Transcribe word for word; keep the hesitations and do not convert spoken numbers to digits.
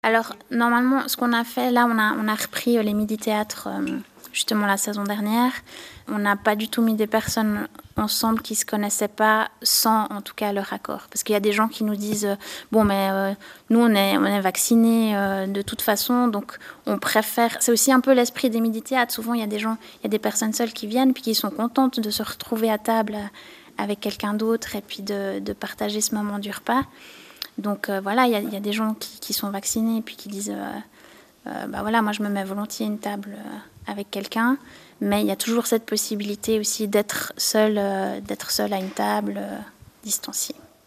Alors, normalement, ce qu'on a fait, là, on a, on a repris euh, les midi-théâtres, euh, justement, la saison dernière. On n'a pas du tout mis des personnes ensemble qui ne se connaissaient pas, sans, en tout cas, leur accord. Parce qu'il y a des gens qui nous disent, euh, bon, mais euh, nous, on est, on est vaccinés euh, de toute façon, donc on préfère... C'est aussi un peu l'esprit des midi-théâtres. Souvent, il y a des gens, il y a des personnes seules qui viennent, puis qui sont contentes de se retrouver à table avec quelqu'un d'autre, et puis de, de partager ce moment du repas. Donc euh, voilà, il y, y a des gens qui, qui sont vaccinés et puis qui disent euh, euh, bah voilà, moi je me mets volontiers à une table euh, avec quelqu'un, mais il y a toujours cette possibilité aussi d'être seul, euh, d'être seul à une table, euh, distanciée.